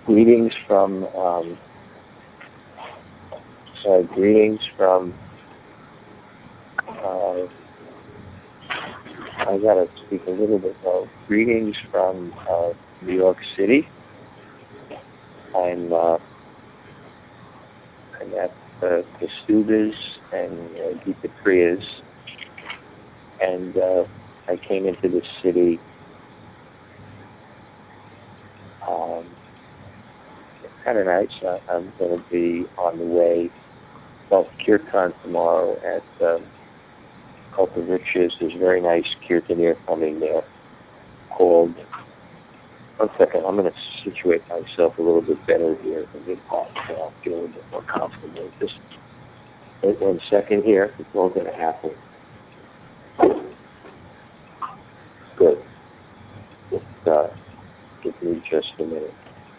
Greetings from I gotta speak a little bit though. Greetings from New York City. I'm at Kastubas and Gita Priyas, and I came into the city kind of nice. I'm going to be on the way. Well, Kirtan tomorrow at Cult of Riches. There's a very nice Kirtan coming there called. One second, I'm going to situate myself a little bit better here and get off, so I'll feel a little bit more comfortable. Just wait 1 second here. It's all going to happen. Good. Just give me just a minute.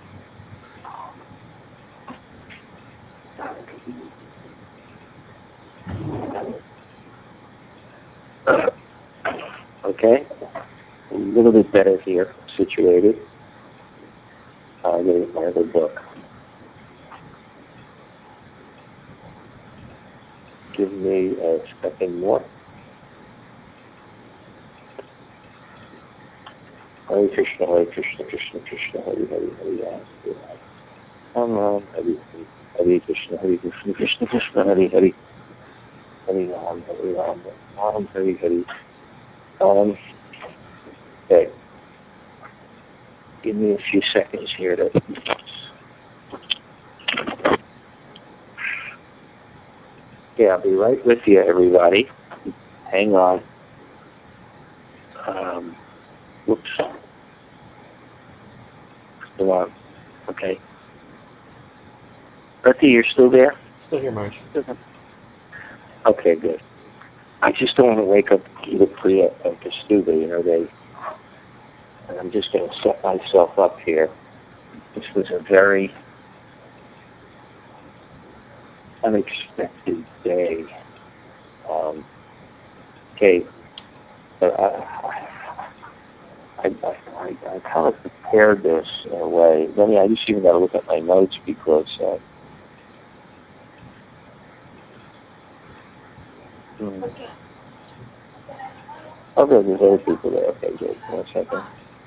Okay, a little bit better here, situated. I'll get my other book. Give me a second more. Hare Krishna, Krishna Krishna, Hare Hare, Hare Ram, Hare Krishna, Krishna Krishna, Hare Hare, Hare Ram, Hare Hare. Okay. Give me a few seconds here to. Okay, I'll be right with you, everybody. Hang on. Whoops. Come on. Okay. Rati, you're still there? Still here, Marge. Okay, good. I just don't want to wake up Gita Priya and Kastuba, and I'm just going to set myself up here. This was a very unexpected day. Okay, but I kind of prepared this in a way. I just even got to look at my notes because oh, good, there's other people there. Okay, good. 1 second.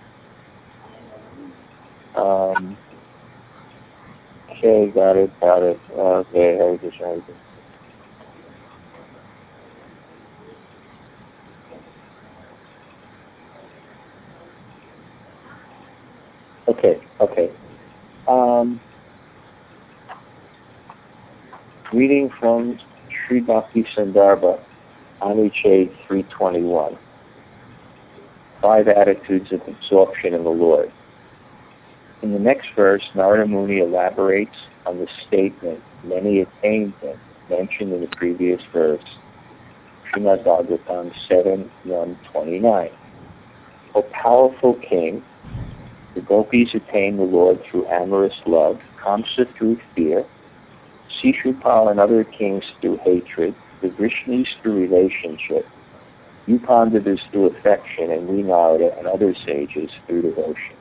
Okay, got it. Okay, Hare Krishna, Hare Krishna. Okay. Reading from Sri Bhakti Sandarbha, Anuchad 321. 5 attitudes of absorption in the Lord. In the next verse, Narada Muni elaborates on the statement, many attained them, mentioned in the previous verse, Srimad Bhagavatam 7:129. O powerful king, the gopis attain the Lord through amorous love, Kamsa through fear, Shishupal and other kings through hatred, the Vrishnis through relationship, you Pandavas through affection, and we Narada and other sages through devotion.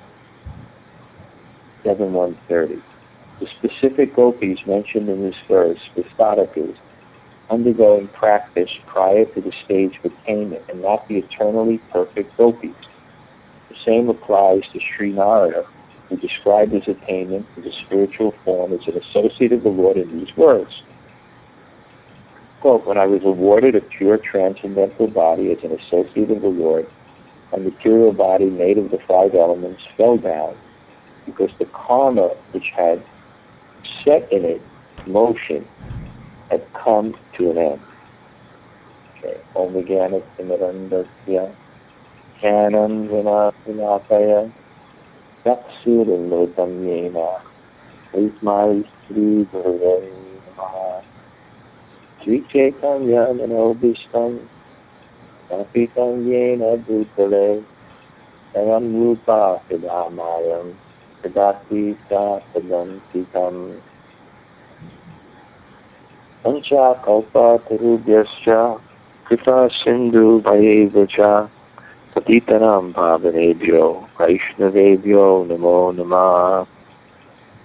7:130. The specific gopis mentioned in this verse were sadhakas undergoing practice prior to the stage of attainment and not the eternally perfect gopis. The same applies to Sri Narada, who described his attainment as a spiritual form as an associate of the Lord in these words. Quote, when I was awarded a pure transcendental body as an associate of the Lord, a material body made of the 5 elements fell down because the karma which had set in it motion had come to an end. Okay. Om Vijnana Timirandasya Jnanam Vinapaya Yaksurilotam Yena Ismai Sri Gurave Namaha Sri Chaitanya Manobishtam Kapitam Yena Bhutale Saram Rupa Siddhamayam Siddhati Sadantikam Pancha Kalpa Tarubhyascha Kripa Sindhu Bhayevacha Patitanam Bhavanebhyo Vaishnavebhyo Namo Namah.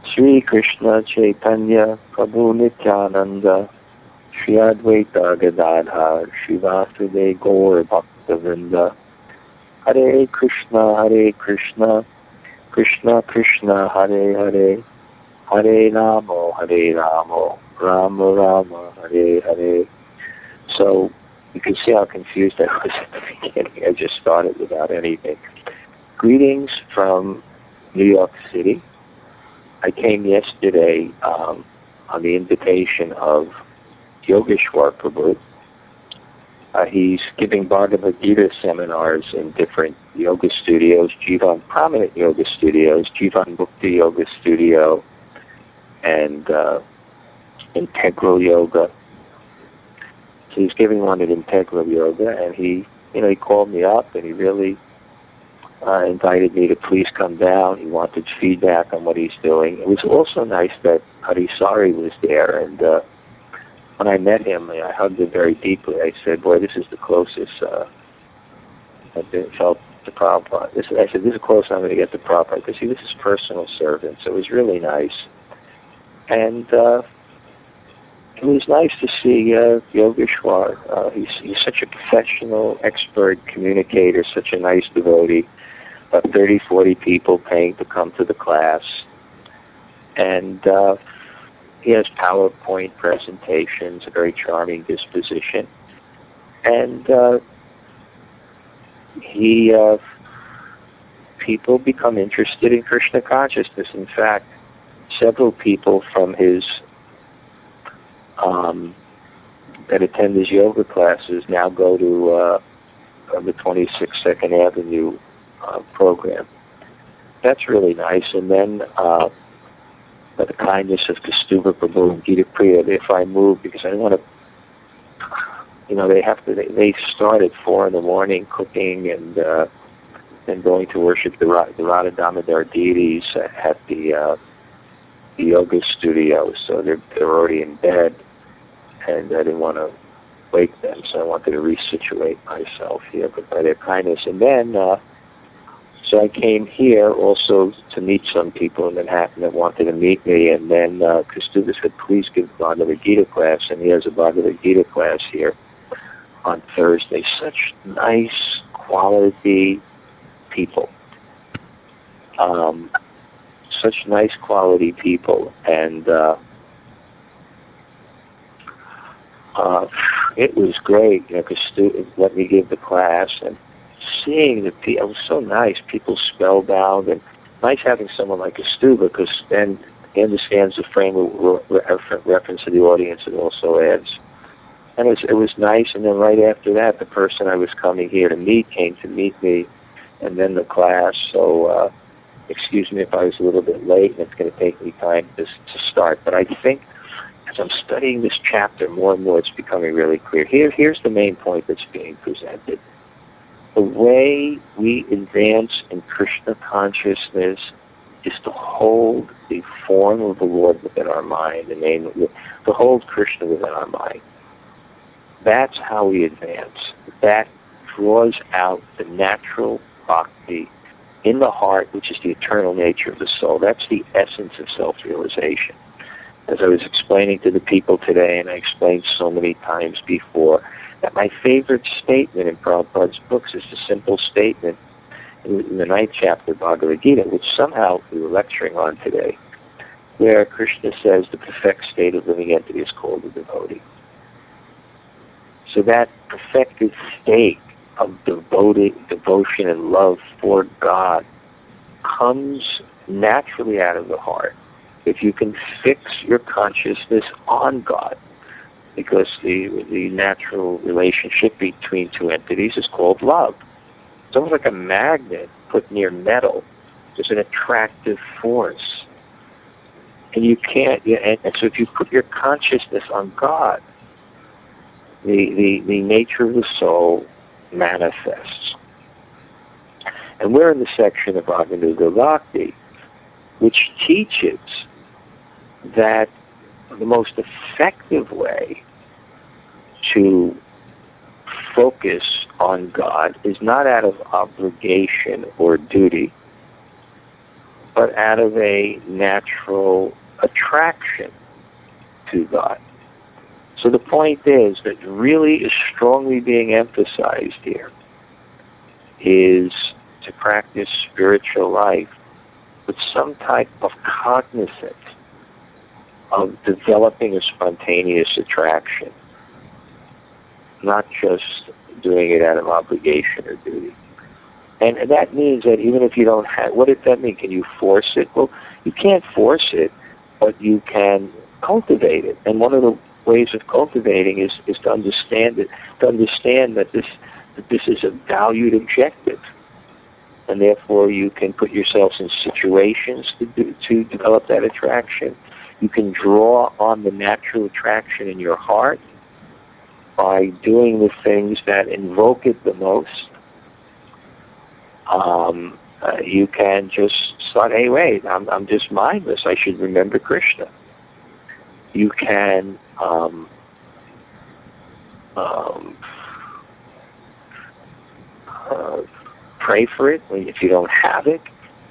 Sri Krishna Chaitanya Prabhu Nityananda Shri Advaita Gadadhar Shivasudev Gaur Bhaktavinda Hare Krishna Krishna Krishna Hare Hare Hare Ramo Rama Rama Hare Hare. So you can see how confused I was at the beginning. I just started without anything. Greetings from New York City. I came yesterday on the invitation of Yogeshwar Prabhu. He's giving Bhagavad Gita seminars in different yoga studios, prominent yoga studios, Jivan Mukti Yoga Studio, and Integral Yoga. So he's giving one at Integral Yoga, and he called me up, and he really invited me to please come down. He wanted feedback on what he's doing. It was also nice that Harisari was there, and when I met him, I hugged him very deeply. I said, boy, this is the closest I've felt to Prabhupada. I said, this is the closest I'm going to get to Prabhupada, because he was his personal servant, so it was really nice. And it was nice to see Yogeshwar. He's such a professional, expert communicator, such a nice devotee. About 30, 40 people paying to come to the class. And he has PowerPoint presentations, a very charming disposition. And people become interested in Krishna consciousness. In fact, several people from his that attend his yoga classes now go to the 26 Second Avenue program. That's really nice. And then by the kindness of Kastuba Prabhu and Gita Priya, if I move, because I don't want to, they start at 4 in the morning cooking and going to worship the Radha Damodar deities at the yoga studio, so they're already in bed, and I didn't want to wake them, so I wanted to resituate myself here, but by their kindness. And then, so I came here also to meet some people in Manhattan that wanted to meet me, and then Kastuba said, please give Bhagavad Gita class, and he has a Bhagavad Gita class here on Thursday. Such nice, quality people. Such nice quality people, and it was great, because students let me give the class, and seeing the people, it was so nice, people spellbound, and nice having someone like Kastuba, because then he understands the frame of reference to the audience, and also adds. And it was nice, and then right after that, the person I was coming here to meet came to meet me, and then the class, so excuse me if I was a little bit late, and it's going to take me time to start. But I think as I'm studying this chapter more and more, it's becoming really clear. Here's the main point that's being presented. The way we advance in Krishna consciousness is to hold the form of the Lord within our mind, to hold Krishna within our mind. That's how we advance. That draws out the natural bhakti in the heart, which is the eternal nature of the soul. That's the essence of self-realization. As I was explaining to the people today, and I explained so many times before, that my favorite statement in Prabhupada's books is the simple statement in the 9th chapter of Bhagavad Gita, which somehow we were lecturing on today, where Krishna says the perfect state of living entity is called the devotee. So that perfected state of devotion and love for God comes naturally out of the heart. If you can fix your consciousness on God, because the natural relationship between two entities is called love. It's almost like a magnet put near metal. There's an attractive force. And you can't, and so if you put your consciousness on God, the nature of the soul manifests. And we're in the section of Raganuga Bhakti, which teaches that the most effective way to focus on God is not out of obligation or duty, but out of a natural attraction to God. So the point is that really is strongly being emphasized here is to practice spiritual life with some type of cognizance of developing a spontaneous attraction, not just doing it out of obligation or duty. And that means that even if you don't have, what does that mean? Can you force it? Well, you can't force it, but you can cultivate it. And one of the ways of cultivating is to understand it, to understand that this is a valued objective. And therefore you can put yourselves in situations to develop that attraction. You can draw on the natural attraction in your heart by doing the things that invoke it the most. You can just start, hey, wait, I'm just mindless. I should remember Krishna. You can pray for it if you don't have it.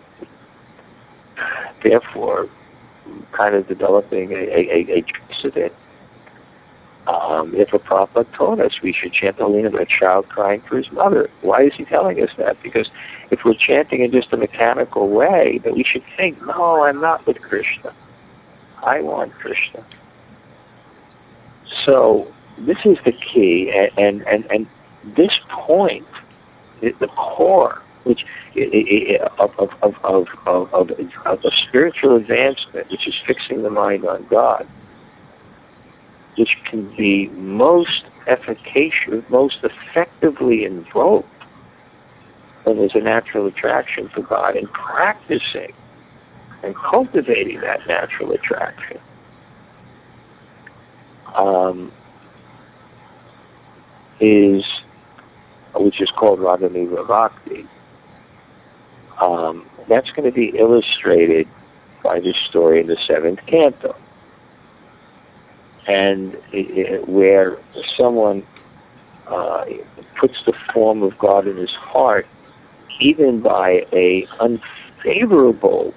Therefore, kind of developing a trace of it. If a Prabhupada told us we should chant the Holy Name of a child crying for his mother, why is he telling us that? Because if we're chanting in just a mechanical way, that we should think, no, I'm not with Krishna. I want Krishna. So this is the key, and this point, the core, which of spiritual advancement, which is fixing the mind on God, which can be most efficacious, most effectively invoked when there's a natural attraction for God, and practicing and cultivating that natural attraction. Which is called Raganuga Bhakti. That's going to be illustrated by this story in the 7th canto. And where someone puts the form of God in his heart, even by a unfavorable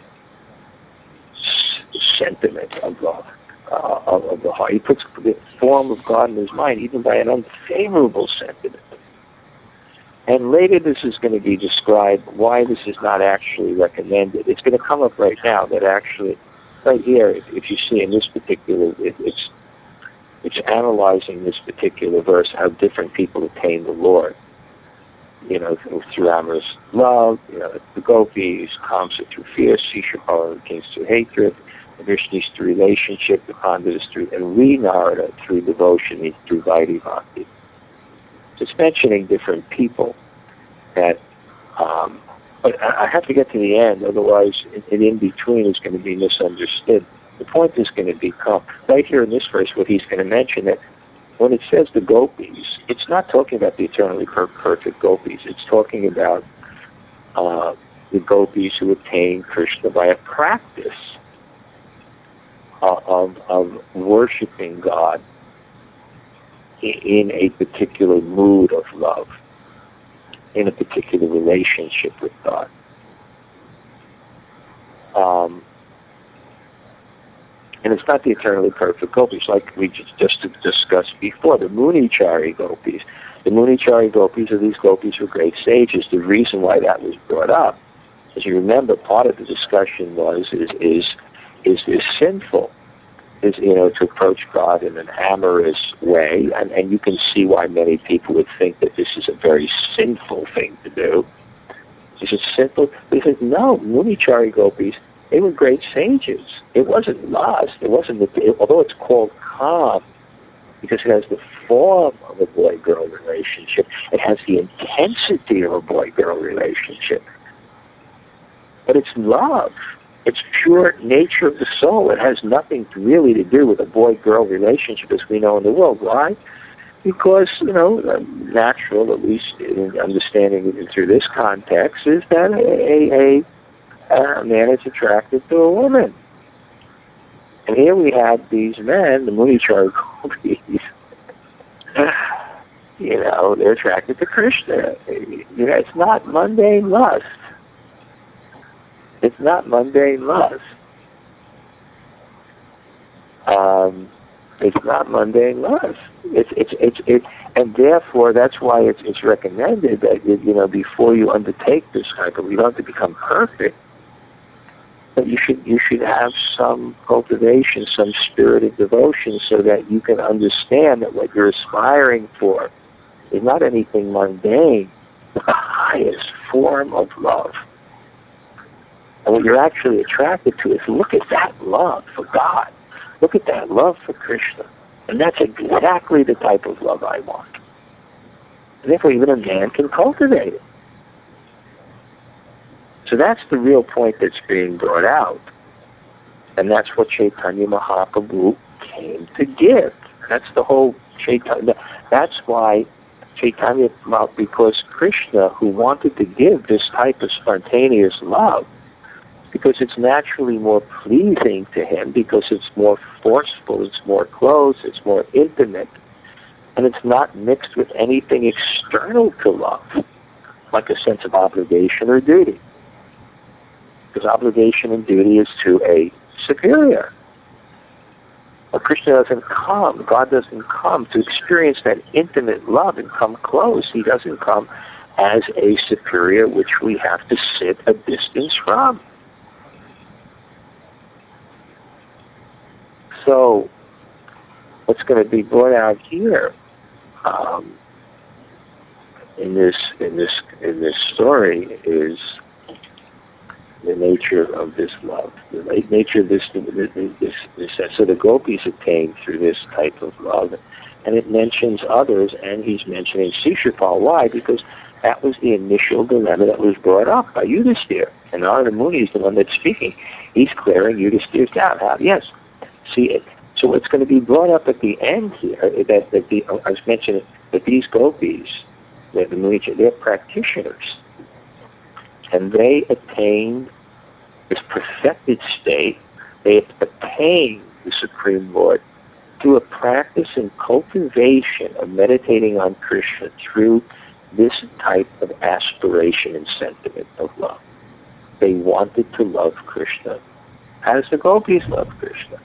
sentiment of the heart. He puts the form of God in his mind, even by an unfavorable sentiment. And later this is going to be described why this is not actually recommended. It's going to come up right now that actually, right here, if you see in this particular, it's analyzing this particular verse, how different people attain the Lord. Through amorous love, the gopis, Kamsa through fear, Sishapala, the kings through hatred, the Vrishnis through relationship, the Pandavas through, and we, Narada, through devotion, through Vaidhi Bhakti. Just mentioning different people that, but I have to get to the end, otherwise in between is going to be misunderstood. The point is going to become, right here in this verse, what he's going to mention, that when it says the gopis, it's not talking about the eternally perfect gopis. It's talking about the gopis who attain Krishna by a practice of worshiping God in a particular mood of love, in a particular relationship with God. And it's not the eternally perfect gopis, like we just discussed before, the Munichari gopis. The Munichari gopis are these gopis who are great sages. The reason why that was brought up, as you remember, part of the discussion was, is sinful, is, to approach God in an amorous way, and you can see why many people would think that this is a very sinful thing to do. Is it sinful? But he says, no, Munichari gopis, they were great sages. It wasn't lust. It wasn't, although it's called Kam, because it has the form of a boy-girl relationship, it has the intensity of a boy-girl relationship. But it's love. It's pure nature of the soul. It has nothing really to do with a boy-girl relationship as we know in the world. Why? Because, natural, at least in understanding it through this context, is that a man is attracted to a woman. And here we have these men, the Munichari gopis, they're attracted to Krishna. It's not mundane lust. It's not mundane lust. It's not mundane lust. And therefore that's why it's recommended that before you undertake this cycle, you don't have to become perfect, but you should have some cultivation, some spirit of devotion, so that you can understand that what you're aspiring for is not anything mundane, but the highest form of love. And what you're actually attracted to is, look at that love for God. Look at that love for Krishna. And that's exactly the type of love I want. And therefore, even a man can cultivate it. So that's the real point that's being brought out. And that's what Chaitanya Mahaprabhu came to give. That's the whole Chaitanya. That's why Chaitanya Mahaprabhu, because Krishna, who wanted to give this type of spontaneous love, because it's naturally more pleasing to him, because it's more forceful, it's more close, it's more intimate, and it's not mixed with anything external to love, like a sense of obligation or duty. Because obligation and duty is to a superior. But Krishna doesn't come, God doesn't come to experience that intimate love and come close. He doesn't come as a superior which we have to sit a distance from. So, what's going to be brought out here in this story is the nature of this love, the nature of this. So the gopis attained through this type of love, and it mentions others, and he's mentioning Shishupal. Why? Because that was the initial dilemma that was brought up by Yudhisthira, and Narada Muni is the one that's speaking. He's clearing Yudhisthira's doubt. Yes. See it. So what's going to be brought up at the end here, I was mentioning that these gopis, they're practitioners, and they attained this perfected state. They attained the Supreme Lord through a practice and cultivation of meditating on Krishna through this type of aspiration and sentiment of love. They wanted to love Krishna as the gopis love Krishna.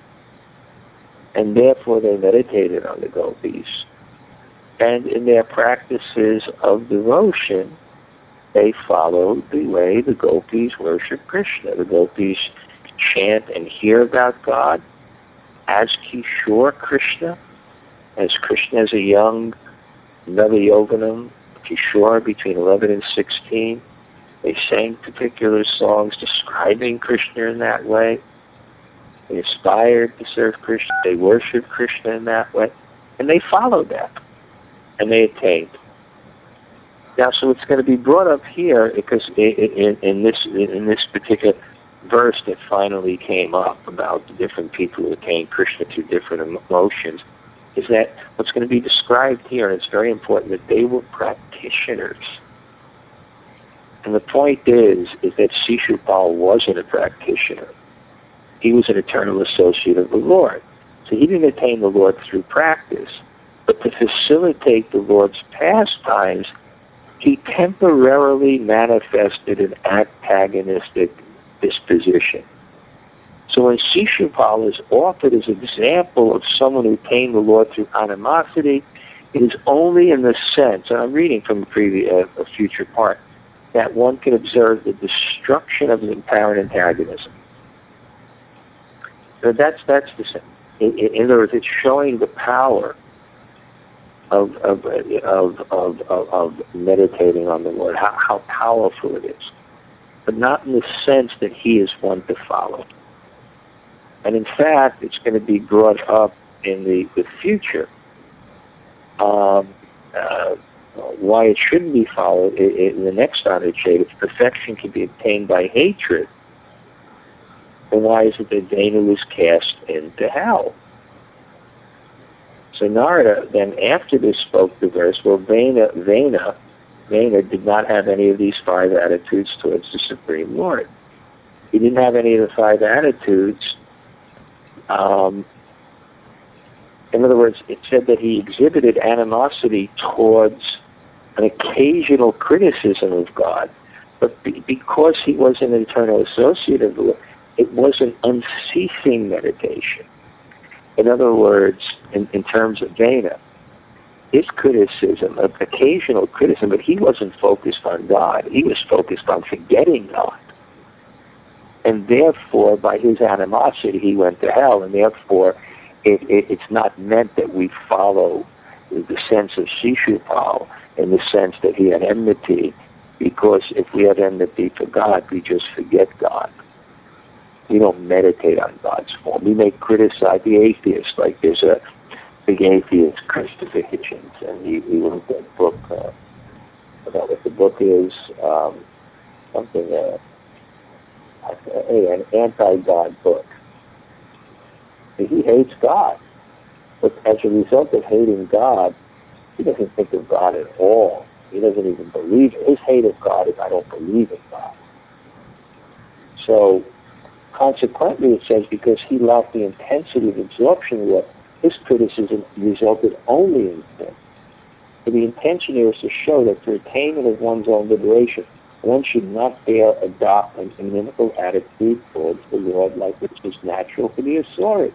And therefore they meditated on the gopis. And in their practices of devotion, they followed the way the gopis worship Krishna. The gopis chant and hear about God as Kishore Krishna, as Krishna as a young Navayoganam, Kishore between 11 and 16. They sang particular songs describing Krishna in that way. They aspired to serve Krishna. They worshiped Krishna in that way. And they followed that. And they attained. Now, so it's going to be brought up here because in this particular verse that finally came up about the different people who attained Krishna through different emotions, is that what's going to be described here, and it's very important, that they were practitioners. And the point is that Shishupal wasn't a practitioner. He was an eternal associate of the Lord. So he didn't attain the Lord through practice. But to facilitate the Lord's pastimes, he temporarily manifested an antagonistic disposition. So when Shishupal is offered as an example of someone who attained the Lord through animosity, it is only in the sense, and I'm reading from a future part, that one can observe the destruction of an apparent antagonism. So that's the sense. In other words, it's showing the power of meditating on the Lord, how powerful it is, but not in the sense that he is one to follow. And in fact, it's going to be brought up in the future why it shouldn't be followed in the next Anucheta. If perfection can be obtained by hatred, then why is it that Vena was cast into hell? So Narada then after this spoke the verse, well, Vena did not have any of these 5 attitudes towards the Supreme Lord. He didn't have any of the 5 attitudes. In other words, it said that he exhibited animosity towards an occasional criticism of God, But because he was an eternal associate of the Lord, it was an unceasing meditation. In other words, in terms of Dana, his criticism, occasional criticism, but he wasn't focused on God. He was focused on forgetting God. And therefore, by his animosity, he went to hell. And therefore, it's not meant that we follow the sense of Shishupal in the sense that he had enmity, because if we have enmity for God, we just forget God. We don't meditate on God's form. We may criticize the atheist, like there's a big atheist, Christopher Hitchens, and he wrote that book, about what the book is, an anti-God book. He hates God, but as a result of hating God, he doesn't think of God at all. He doesn't even believe it. His hate of God is, I don't believe in God. So, consequently, it says, because he lacked the intensity of absorption work, his criticism resulted only in sin. So the intention here is to show that for attainment of one's own liberation, one should not dare adopt an inimical attitude towards the Lord like which is natural for the Asuri.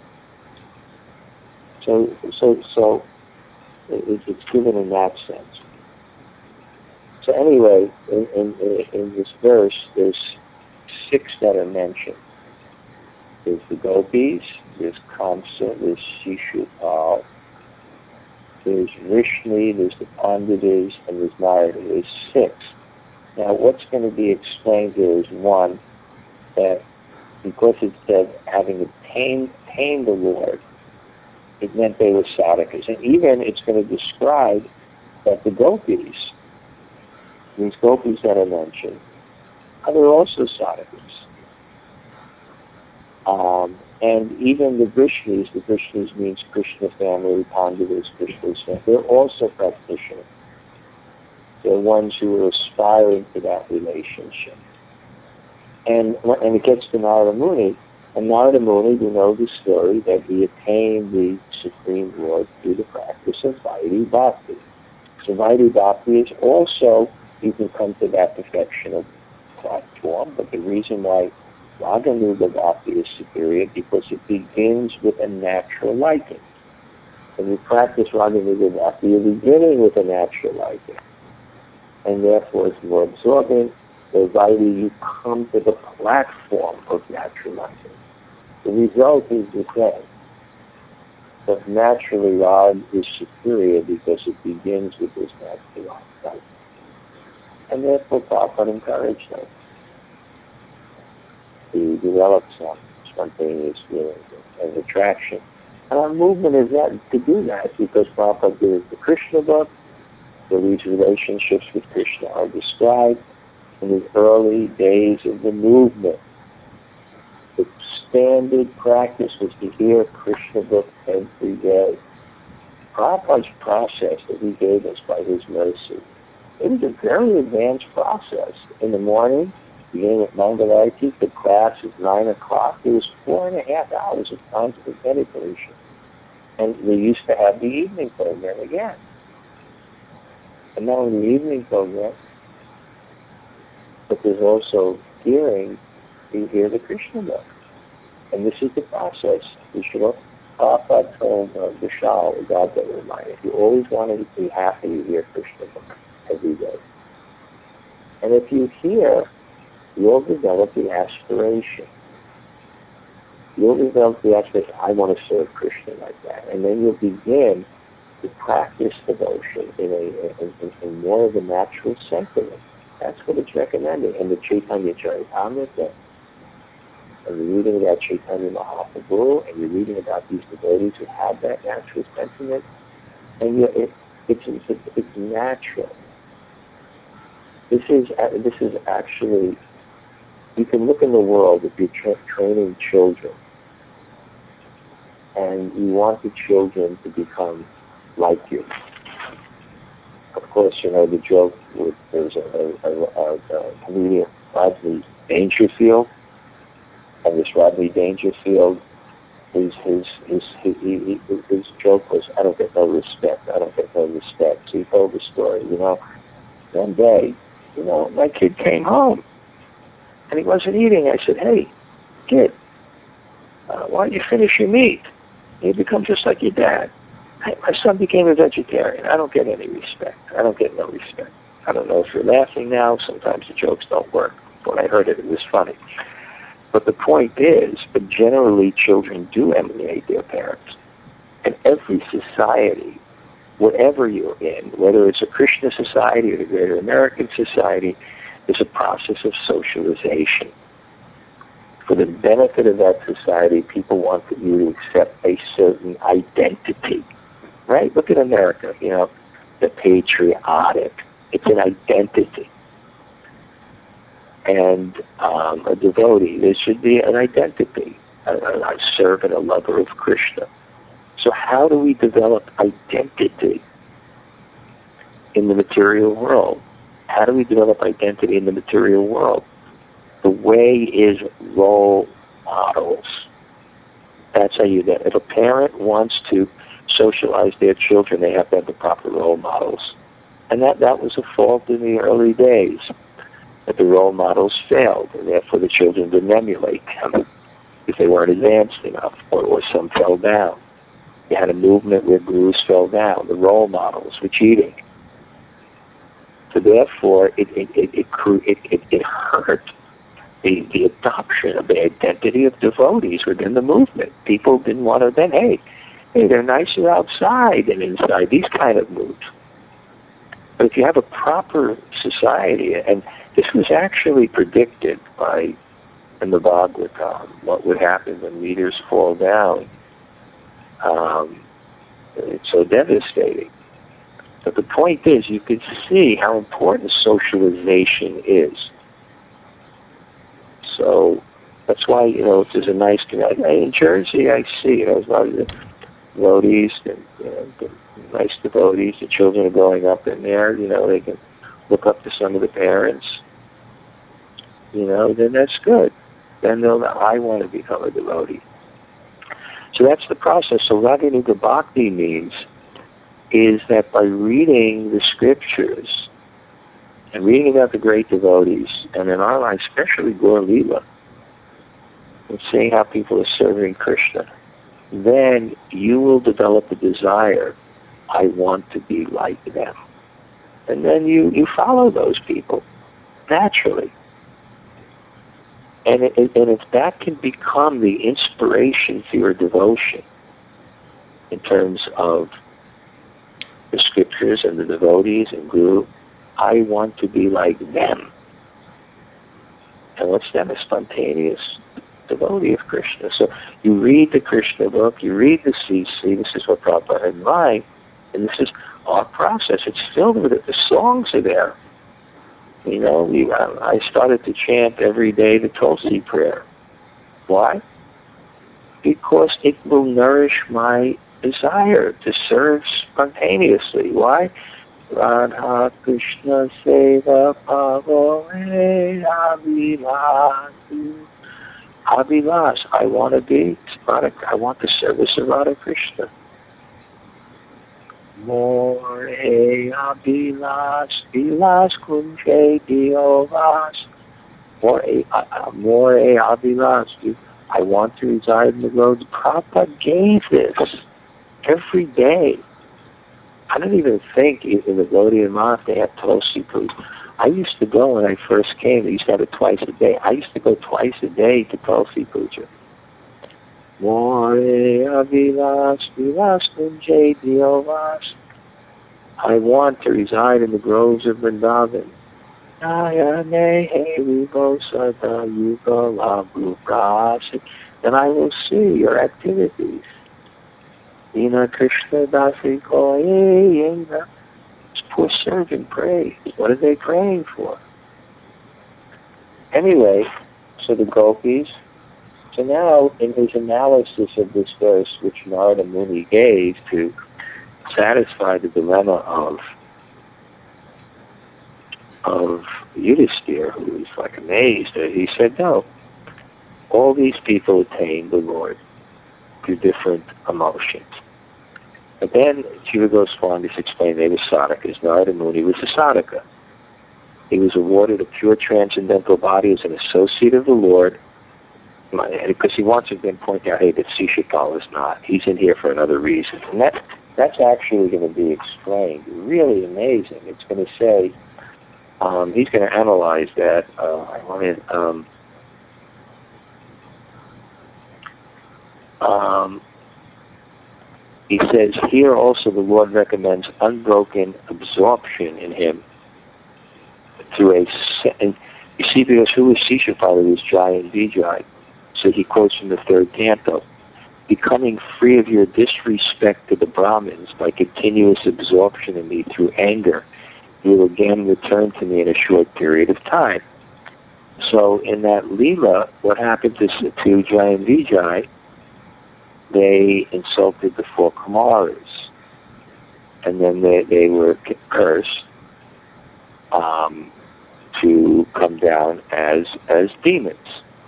So it's given in that sense. So anyway, in this verse, there's 6 that are mentioned. There's the gopis, there's Kamsa, there's Shishupal, there's Vrishni, there's the Panditas, and there's Narada. There's 6. Now, what's going to be explained here is, one, that because it said having attained the Lord, it meant they were sadhakas. And even it's going to describe that the gopis, these gopis that are mentioned, they're also sadhakas. And even the Vrishnis means Krishna family, Pandavas, Krishna's family, they're also practitioners. They're ones who are aspiring to that relationship. And it gets to Narada Muni, and Narada Muni, we know the story that he attained the Supreme Lord through the practice of Vaidhi Bhakti. So Vaidhi Bhakti is also, you can come to that perfection of platform, but the reason why Raganuga Bhakti is superior because it begins with a natural liking. When you practice Raganuga Bhakti, you're beginning with a natural liking. And therefore it's more absorbing. So Vaidhi, you come to the platform of natural liking. The result is the same. But naturally, Rag is superior because it begins with this natural liking. And therefore, Prabhupada encouraged them to develop some spontaneous feelings and attraction. And our movement is that to do that because Prabhupada did the Krishna book, where these relationships with Krishna are described in the early days of the movement. The standard practice was to hear Krishna book every day. Prabhupada's process that he gave us by his mercy, it was a very advanced process. In the morning, beginning at Mangalarti, the class is 9 o'clock. There was 4.5 hours of constant meditation. And we used to have the evening program again. And not only the evening program, but there's also hearing, you hear the Krishna book. And this is the process. You should have Prabhupada told Vishal, the God that reminded, if you always wanted to be happy, you hear Krishna book every day. And if you hear, you'll develop the aspiration. You'll develop the aspiration, I want to serve Krishna like that. And then you'll begin to practice devotion in more of a natural sentiment. That's what it's recommended. And the Chaitanya Charitamrita, and you're reading about Chaitanya Mahaprabhu, and you're reading about these devotees who have that natural sentiment, and it's natural. This is actually, you can look in the world if you're training children, and you want the children to become like you. Of course, you know the joke with there's a comedian, Rodney Dangerfield, and this Rodney Dangerfield, his joke was, I don't get no respect. So he told the story. One day my kid came home and he wasn't eating. I said, hey, kid, why don't you finish your meat? You become just like your dad. Hey, my son became a vegetarian. I don't get any respect. I don't get no respect. I don't know if you're laughing now. Sometimes the jokes don't work. When I heard it, it was funny. But the point is, but generally children do emulate their parents. And every society, whatever you're in, whether it's a Krishna society or the greater American society, is a process of socialization. For the benefit of that society, people want you to accept a certain identity, right? Look at America, the patriotic. It's an identity. And a devotee, there should be an identity, a servant, a lover of Krishna. So how do we develop identity in the material world? How do we develop identity in the material world? The way is role models. That's how you do it. If a parent wants to socialize their children, they have to have the proper role models. And that was a fault in the early days, that the role models failed, and therefore the children didn't emulate them if they weren't advanced enough, or some fell down. You had a movement where gurus fell down. The role models were cheating. So therefore, it hurt the adoption of the identity of devotees within the movement. People didn't want to then, hey, they're nicer outside than inside, these kind of moves. But if you have a proper society, and this was actually predicted in the Bhagavatam, what would happen when leaders fall down. It's so devastating. But the point is, you can see how important socialization is. So that's why, there's a nice community. In Jersey, I see, a lot of the devotees, and the nice devotees, the children are growing up in there, they can look up to some of the parents, then that's good. Then they'll know, I want to become a devotee. So that's the process. So Raganuga Bhakti means is that by reading the scriptures and reading about the great devotees, and in our life, especially Gaur Leela, and seeing how people are serving Krishna, then you will develop a desire, I want to be like them. And then you follow those people naturally. And if that can become the inspiration for your devotion in terms of the scriptures and the devotees and Guru, I want to be like them. And what's that? A spontaneous devotee of Krishna. So you read the Krishna book, you read the CC, this is what Prabhupada had in mind, and this is our process. It's filled with it. The songs are there. I started to chant every day the Tulsi prayer. Why? Because it will nourish my desire to serve spontaneously. Why? Radha Krishna Seva Pavo Abhilas. Abhilas. I want to be Radha. I want the service of Radha Krishna. More Abhilas, Vilas Kunje Diovas. More Abhilas. I want to reside in the roads. Prabhupada gave this every day. I don't even think in the Gaudiya Math they have Tulsi Puja. I used to go when I first came. They used to have it twice a day. I used to go twice a day to Tulsi Puja. More Avilas, Vilas Kunje Diovas. I want to reside in the groves of Vrindavan. Then I will see your activities. Krishna Dasi Koye. This poor servant prays. What are they praying for? Anyway, so the gopis. So now, in his analysis of this verse, which Narada Muni gave to satisfy the dilemma of Yudhisthira, who was like amazed, he said, no, all these people attain the Lord through different emotions. But then Jiva Goswami explained they were sadhakas. Narada Muni was a sadhaka. He was awarded a pure transcendental body as an associate of the Lord, because he wants to then point out, hey, that Sishupal is not. He's in here for another reason. And that's actually going to be explained. Really amazing. It's going to say, he's going to analyze that. He says, here also the Lord recommends unbroken absorption in him through and you see, because who was Sishupal? It was Jai and Vijay. So he quotes from the third canto, becoming free of your disrespect to the Brahmins by continuous absorption in me through anger, you will again return to me in a short period of time. So in that Leela, what happened to Jai and Vijay? They insulted the four Kumaras, and then they were cursed to come down as demons.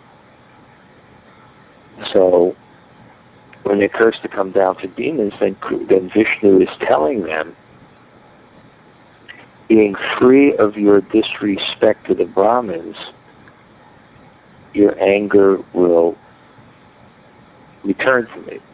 So when they're cursed to come down to demons, then Vishnu is telling them, being free of your disrespect to the Brahmins, your anger will return to me.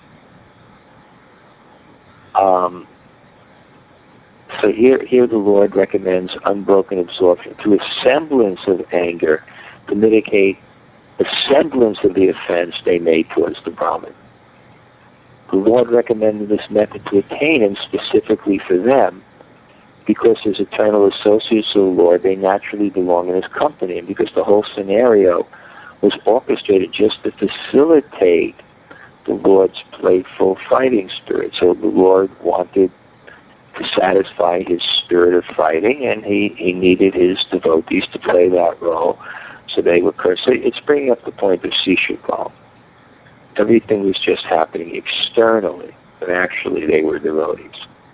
So here the Lord recommends unbroken absorption through a semblance of anger to mitigate a semblance of the offense they made towards the Brahmin. The Lord recommended this method to attain him specifically for them, because as eternal associates of the Lord, they naturally belong in his company, and because the whole scenario was orchestrated just to facilitate the Lord's playful fighting spirit. So the Lord wanted to satisfy his spirit of fighting, and he needed his devotees to play that role, so they were cursed. So it's bringing up the point of Sishupal. Everything was just happening externally, but actually they were devotees.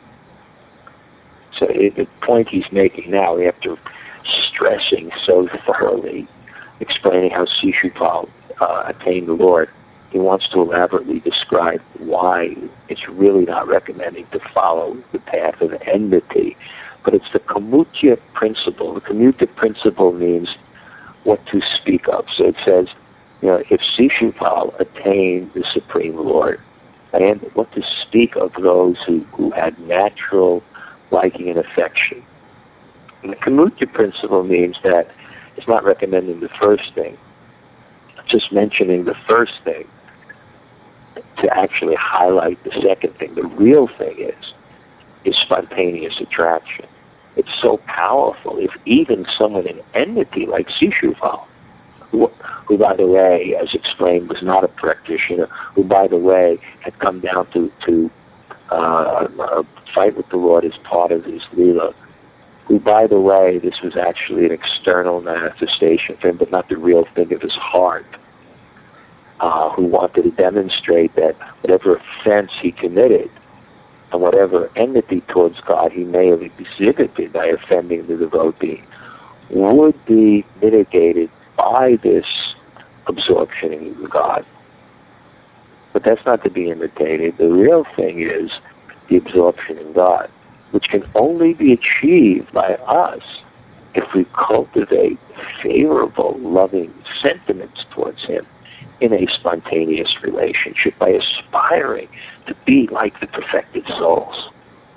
So the point he's making now, after stressing so thoroughly, explaining how Sishupal attained the Lord, he wants to elaborately describe why it's really not recommending to follow the path of enmity, but it's the Kamutya principle. The Kamutya principle means what to speak of. So it says, if Sishupal attained the Supreme Lord, and what to speak of those who had natural liking and affection. And the Kamutya principle means that it's not recommending the first thing, just mentioning the first thing to actually highlight the second thing. The real thing is spontaneous attraction. It's so powerful. If even someone in enmity like Sishupal, who by the way, as explained, was not a practitioner, who by the way had come down to fight with the Lord as part of his Leela, who by the way, this was actually an external manifestation for him, but not the real thing of his heart, who wanted to demonstrate that whatever offense he committed and whatever enmity towards God he may have exhibited by offending the devotee would be mitigated by this absorption in God. But that's not to be imitated. The real thing is the absorption in God, which can only be achieved by us if we cultivate favorable, loving sentiments towards him in a spontaneous relationship by aspiring to be like the perfected souls.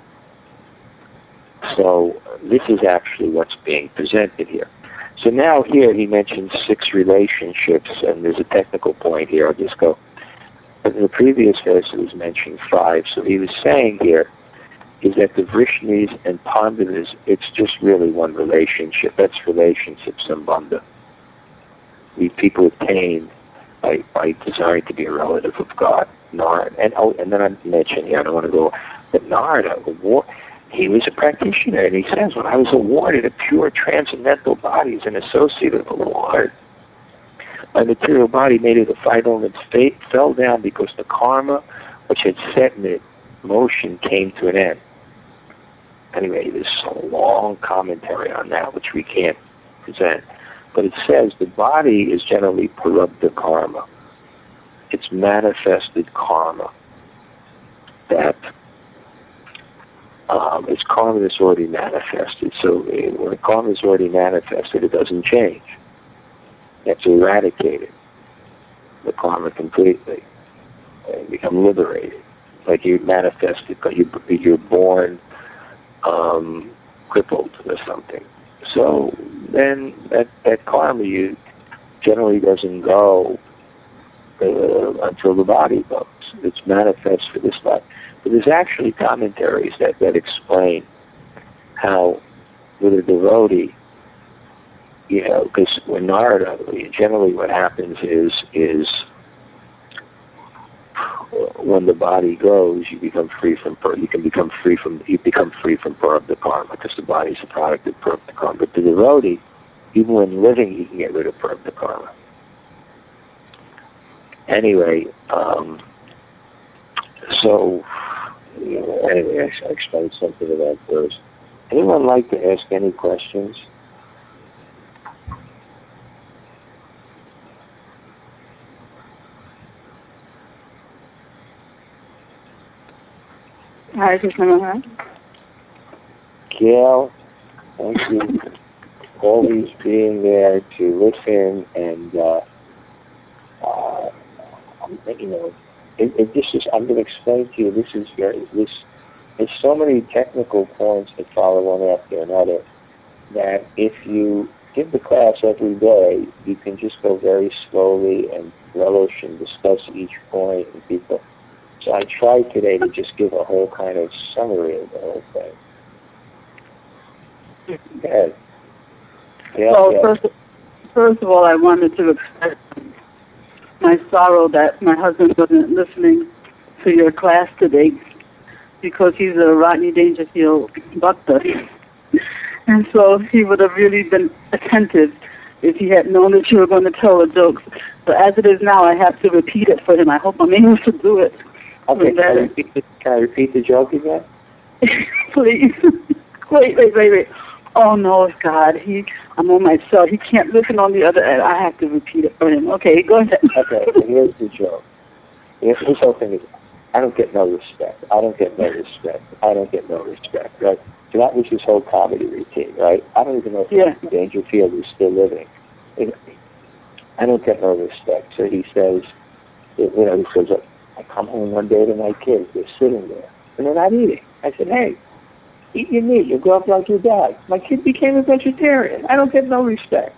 So this is actually what's being presented here. So now here he mentions 6 relationships, and there's a technical point here. I'll just go. In the previous verse it was mentioned 5. So he was saying here is that the Vrishnis and Pandavas, it's just really one relationship. That's relationship sambandha. People attain by desiring to be a relative of God. Narada, and then I mentioned here, I don't want to go, but Narada, he was a practitioner, and he says, when I was awarded a pure transcendental body as an associate of the Lord, my material body made it a fight elements fell down because the karma which had set in it motion came to an end. Anyway, there's a long commentary on that, which we can't present. But it says the body is generally parabdha karma. It's manifested karma that it's karma that's already manifested. So when karma is already manifested, it doesn't change. You have to eradicate it, the karma completely, and become liberated. Like you manifest it, but you're born crippled or something. So then that karma you generally doesn't go until the body goes. It's manifest for this life. But there's actually commentaries that explain how with a devotee, because when Narada, generally what happens is when the body goes, you become free from prarabdha karma, because the body is a product of prarabdha karma. But the devotee, even when living, he can get rid of prarabdha karma. Anyway, anyway, I explained something about those. Anyone like to ask any questions? Hi, Krishna Maharaj. Gail, thank you for always being there to listen, and I'm going to explain to you, there's so many technical points that follow one after another, that if you give the class every day, you can just go very slowly and relish and discuss each point and people. So I tried today to just give a whole kind of summary of the whole thing. Good. Yeah, Well, yeah. first of all, I wanted to express my sorrow that my husband wasn't listening to your class today, because he's a Rodney Dangerfield bhakta. And so he would have really been attentive if he had known that you were going to tell the jokes. But as it is now, I have to repeat it for him. I hope I'm able to do it. Okay, can I repeat the joke again? Please. Wait. Oh, no, God. I'm on my cell. He can't listen on the other end. I have to repeat it for him. Okay, go ahead. Okay, here's the joke. His whole thing is, I don't get no respect. I don't get no respect. I don't get no respect, right? So that was his whole comedy routine, right? I don't even know if Dangerfield is still living. I don't get no respect. So he says, I come home one day to my kids. They're sitting there, and they're not eating. I said, hey, eat your meat. You'll grow up like your dad. My kid became a vegetarian. I don't get no respect.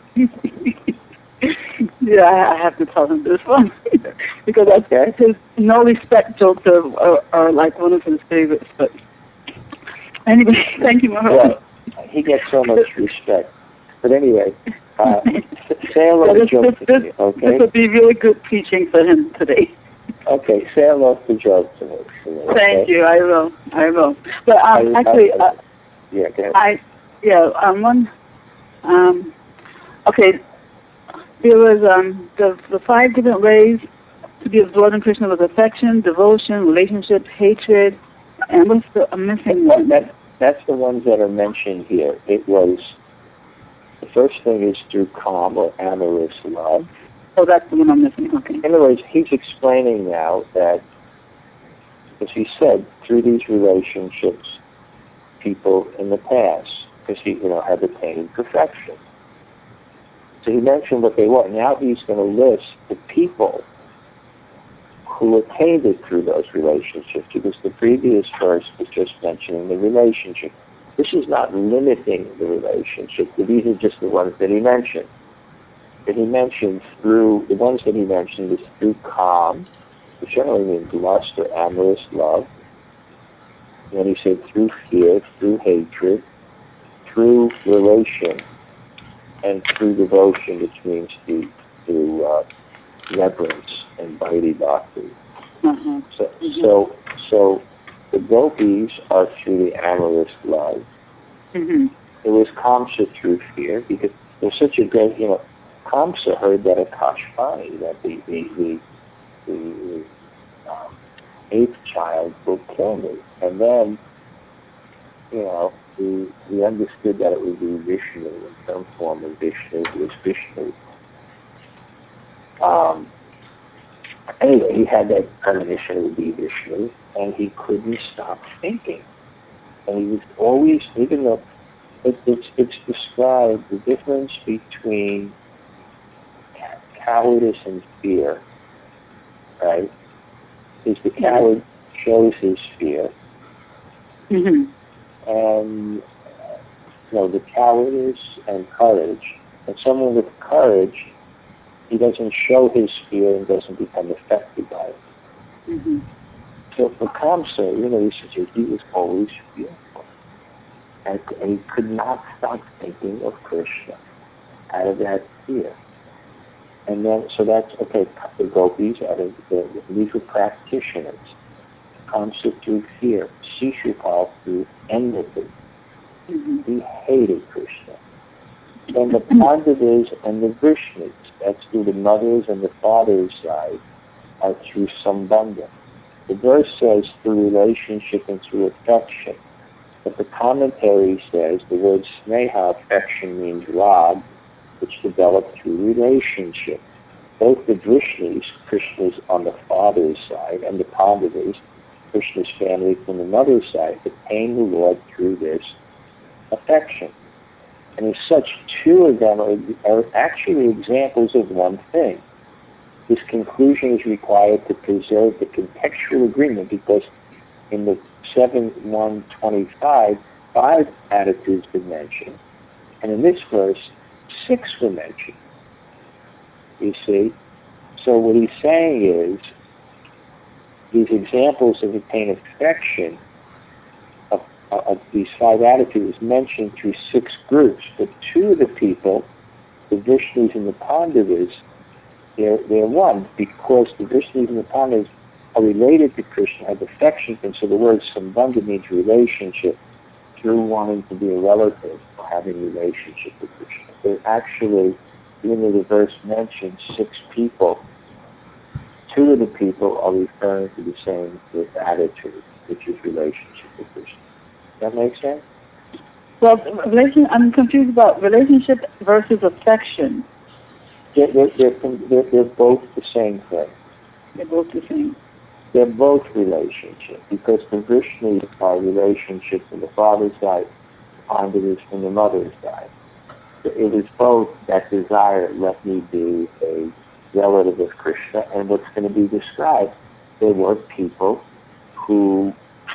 Yeah, I have to tell him this one. Because his no respect jokes are like one of his favorites. But anyway, thank you, Maharaj. Well, he gets so much respect. But anyway, say hello to Joe to me, okay? This would be really good teaching for him today. Okay, say hello to Joe to me. Okay? Thank you, I will. But actually, yeah, go ahead. Okay, there was the 5 different ways to be absorbed in Krishna was affection, devotion, relationship, hatred, and what's I'm missing one? That's the ones that are mentioned here. It was, the first thing is through calm or amorous love. Oh, that's the one I'm missing. Okay. In other words, he's explaining now that, as he said, through these relationships, people in the past, because he, had attained perfection. So he mentioned what they were. Now he's going to list the people who attained it through those relationships, because the previous verse was just mentioning the relationship. This is not limiting the relationship, but these are just the ones that he mentioned. That he mentioned the ones that he mentioned is through calm, which generally means lust or amorous love. And then he said through fear, through hatred, through relation, and through devotion, which means through reverence and bhakti bhakti. Mm-hmm. So the gopis are through the amorous love. Mm-hmm. It was Kamsa through fear, because there's such a great, Kamsa heard that Akashvani, that the eighth child will kill me. And then, he understood that it would be Vishnu, in some form of Vishnu. It was Vishnu. Anyway, he had that premonition it would be Vishnu, and he couldn't stop thinking. And he was always, even though it's described, the difference between cowardice and fear, right? Is the coward shows his fear, Mm-hmm. and the cowardice and courage. And someone with courage, he doesn't show his fear and doesn't become affected by it. Mm-hmm. So for Kamsa, he was always fearful. And he could not stop thinking of Krishna out of that fear. And then, so that's, okay, the gopis, these were practitioners. Kamsa through fear, Shishupal through enmity. Mm-hmm. He hated Krishna. And the Pandavas and the Vishnus, that's through the mother's and the father's side, are through Sambandha. The verse says through relationship and through affection. But the commentary says the word sneha, affection, means rag, which developed through relationship. Both the Vishnus, Krishna's on the father's side, and the Pandavas, Krishna's family from the mother's side, attained the Lord through this affection. And as such, two of them are actually examples of one thing. This conclusion is required to preserve the contextual agreement, because in the 7.1.25, 5 attitudes were mentioned, and in this verse, 6 were mentioned. You see? So what he's saying is, these examples of attained affection of these 5 attitudes mentioned through 6 groups, but 2 of the people, the Vishnus and the Pandavas, they're one, because the Vishnus and the Pandavas are related to Krishna, have affection, and so the word sambandha means relationship, through wanting to be a relative or having a relationship with Krishna. They're actually, even though the verse mentions 6 people, 2 of the people are referring to the same attitude, which is relationship with Krishna. Does that make sense? Well, I'm confused about relationship versus affection. They're both the same thing. They're both the same. They're both relationship, because the Vishnus are relationships from the father's side, Pandavas from the mother's side. So it is both that desire, let me be a relative of Krishna, and what's going to be described, there were people who,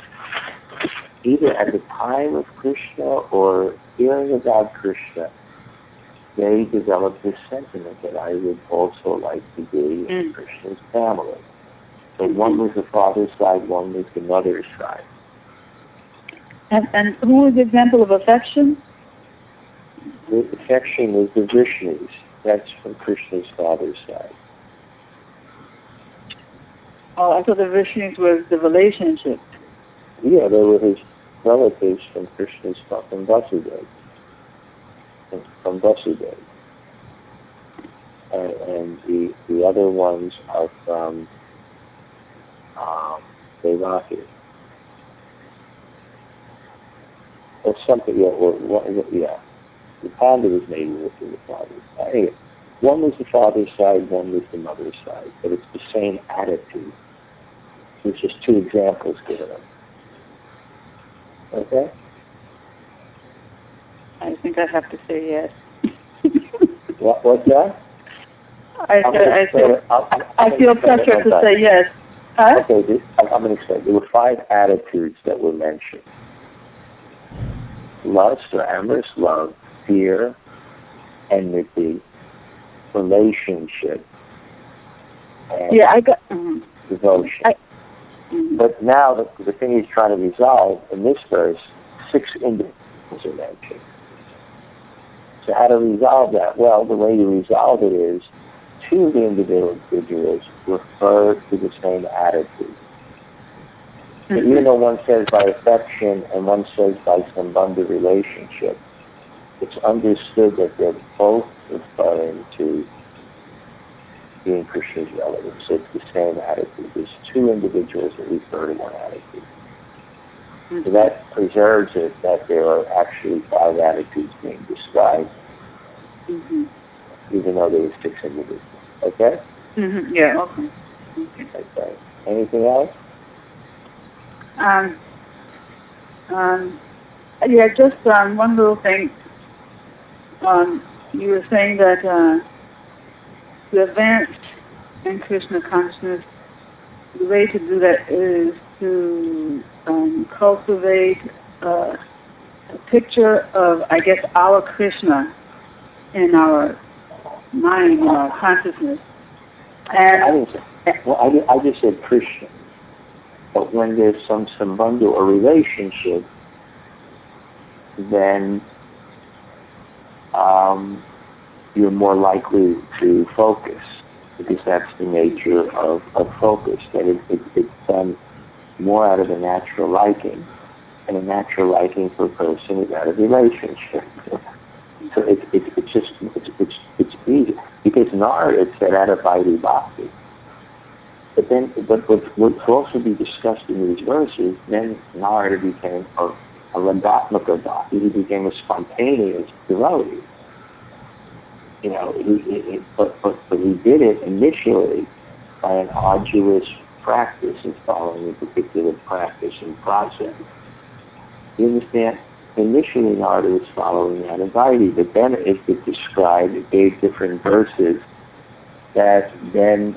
either at the time of Krishna or hearing about Krishna, they developed this sentiment that I would also like to be in Krishna's family. So one was the father's side, one was the mother's side. And who is the example of affection? The affection was the Vishnus. That's from Krishna's father's side. Oh, I thought the Vishnus was the relationship. Yeah, they were his relatives from Krishna's, from Vasudeva. From Vasudeva. And the other ones are from Devaki. Or something, yeah. The Pandavas maybe were from the father's side. Anyway, one was the father's side, one was the mother's side, but it's the same attitude. There's just 2 examples given them. Okay? I think I have to say yes. What's that? I feel pressure to say yes. Huh? Okay, I'm going to explain. There were 5 attitudes that were mentioned. Lust or amorous love, fear, enmity, relationship, and devotion. But now the thing he's trying to resolve in this verse, 6 individuals are mentioned. So how to resolve that? Well, the way to resolve it is 2 of the individuals refer to the same attitude. So even though one says by affection and one says by sambandha relationship, it's understood that they're both referring to being Krishna's relatives. So it's the same attitude. There's 2 individuals that refer to one attitude. So that preserves it that there are actually 5 attitudes being described, even though there were 6 individuals. Okay? Yeah, okay. Okay. Anything else? Yeah, just one little thing. You were saying that to advance in Krishna consciousness, the way to do that is to cultivate a picture of, I guess, our Krishna in our mind, in our consciousness. And I just said Krishna. But when there's some sambandha or relationship, then you're more likely to focus, because that's the nature of focus, that it's done more out of a natural liking, and a natural liking for a person is out of relationship. So it's easy, because Narada said out of Vaidhi Bhakti. But what's also be discussed in these verses, then Narada became a Ragatmaka Bhakti. He became a spontaneous devotee. You know, but he did it initially by an arduous practice of following a particular practice and process. You understand? Initially, Narada was following that in Vaidhi, but then it described, it gave different verses that then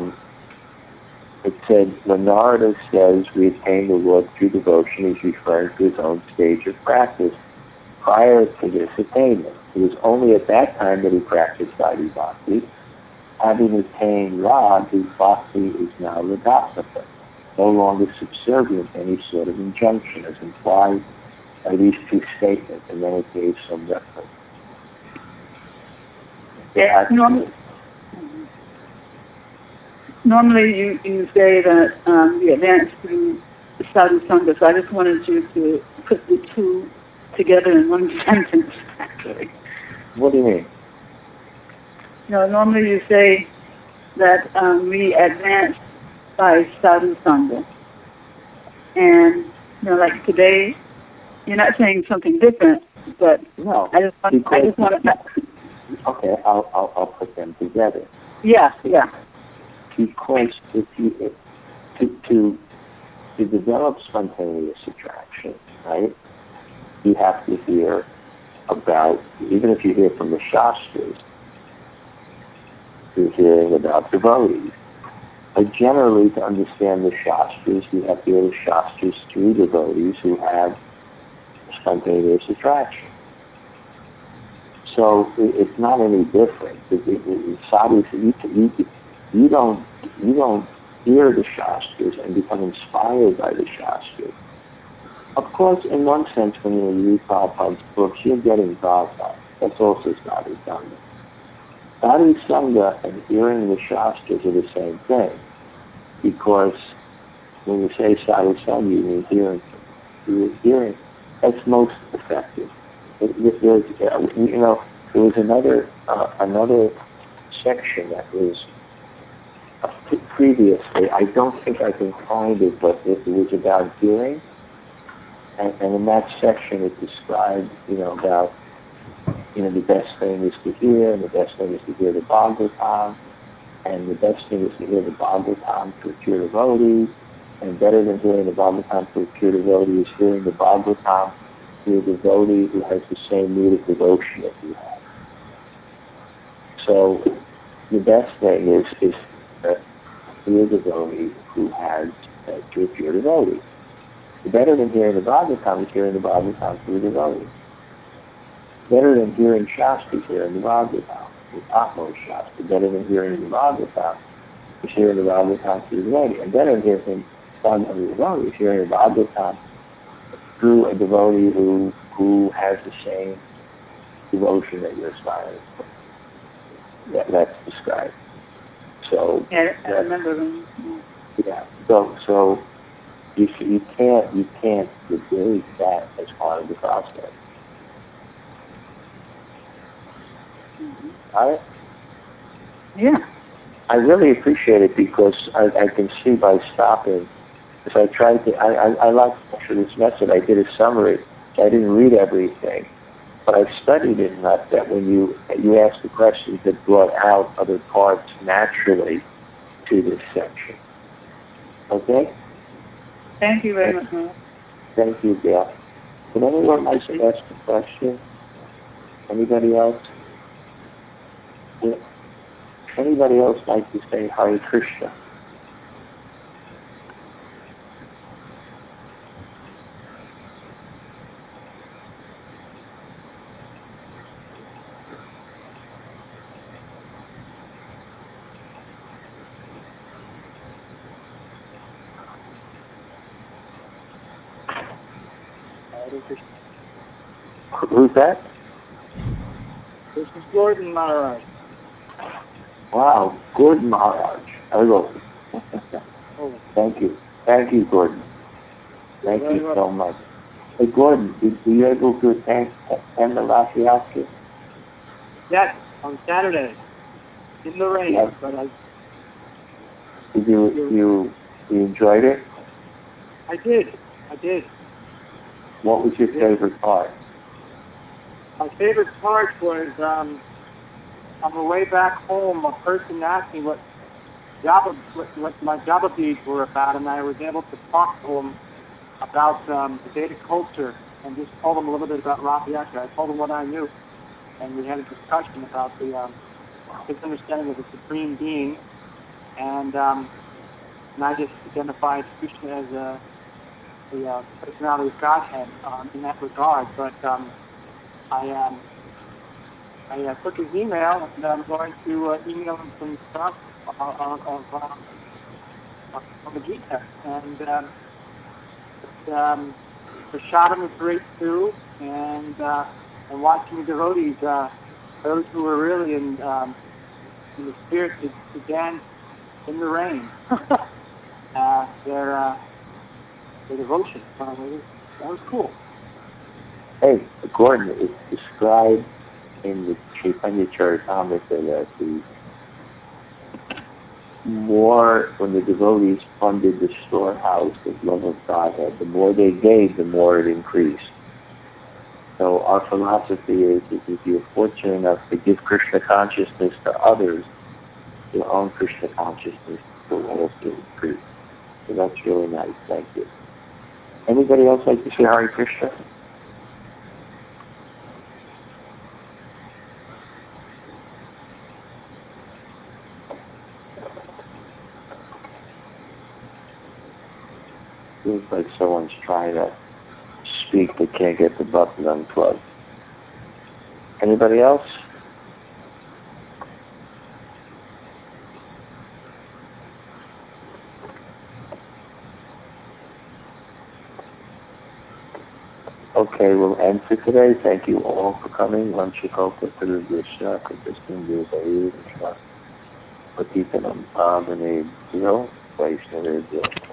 it said, when Narada says we attain the Lord through devotion, he's referring to his own stage of practice prior to this attainment. It was only at that time that he practiced Vaidhi Bhakti. Having attained Rag, his Bhakti is now Ragatmaka, no longer subservient to any sort of injunction, as implied by these two statements, and then it gave some reference. Yeah, normally you say that we advance through the sadhu sangha, so I just wanted you to put the two together in one sentence, actually. What do you mean? No, normally you say that we advance by sadhu sangha. And, like today, you're not saying something different, but no, I just want to... Okay, I'll put them together. Yeah. Because if you to develop spontaneous attraction, right, you have to hear about, even if you hear from the Shastras, you're hearing about devotees. But generally, to understand the Shastras, you have to hear the Shastras through devotees who have spontaneous attraction. So it's not any different. Sadhus, you don't hear the Shastras and become inspired by the Shastras. Of course, in one sense, when you read Prabhupada's books, you're getting Prabhupada. That's also Sadhu Sangha. Sadhu Sangha and hearing the Shastras are the same thing, because when you say Sadhu Sangha, you mean hearing. You're hearing. That's most effective. There was another section that was previously. I don't think I can find it, but it was about hearing. And in that section, it described, about, the best thing is to hear, and the best thing is to hear the Bhagavatam, and the best thing is to hear the Bhagavatam to a pure devotee, and better than hearing the Bhagavatam to a pure devotee is hearing the Bhagavatam to a devotee who has the same mood of devotion that you have. So the best thing is to hear the devotee who has to a pure devotee. Better than hearing the Bhagavatam is hearing the Bhagavatam through the devotee. Better than hearing Shastras, hearing the Bhagavatam, the Atmos Shastra. Better than hearing the Bhagavatam is hearing the Bhagavatam through the devotee. And better than hearing the devotee is hearing the Bhagavatam through a devotee who has the same devotion that you're aspiring for. That's described. So yeah, I remember them. Yeah. So you can't negate that as part of the process. All right? Yeah. I really appreciate it, because I can see by stopping, because I like actually this method. I did a summary, so I didn't read everything, but I studied it enough that when you asked the questions that brought out other parts naturally to this section. Okay? Thank you very much, Mark. Thank you, Gail. Would anyone like to ask a question? Anybody else? Would anybody else like to say Hare Krishna? Who's that? This is Gordon Maharaj. Wow, Gordon Maharaj. Hello. Oh, Thank you. Thank you, Gordon. Thank very you much. so much. Hey, Gordon, were you able to attend the Rashi Yaskin? Yes, on Saturday, in the rain, Yes. but Did you enjoyed it? I did. What was your favorite part? My favorite part was on the way back home, a person asked me what my Java beads were about, and I was able to talk to him about the Vedic culture and just told him a little bit about Rafi Yasha. I told him what I knew, and we had a discussion about his understanding of the Supreme Being, and I just identified Krishna as the personality of Godhead in that regard. But I took his email, and I'm going to email him some stuff on the Gita. And the Shadam is great too, and watching the devotees, those who were really in the spirit to dance in the rain, their devotion. That was cool. Hey, Gordon, it's described in the Chaitanya Charitamrita that the more, when the devotees funded the storehouse of love of Godhead, the more they gave, the more it increased. So our philosophy is that if you're fortunate enough to give Krishna consciousness to others, your own Krishna consciousness will also increase. So that's really nice. Thank you. Anybody else like to say Hare Krishna? Seems like someone's trying to speak but can't get the button unplugged. Anybody else? Okay, we'll end for today. Thank you all for coming. Vanchakopa Tirudishya Kritishnam Devayu Patitanam Pavanebhyo Vaishnavebhyo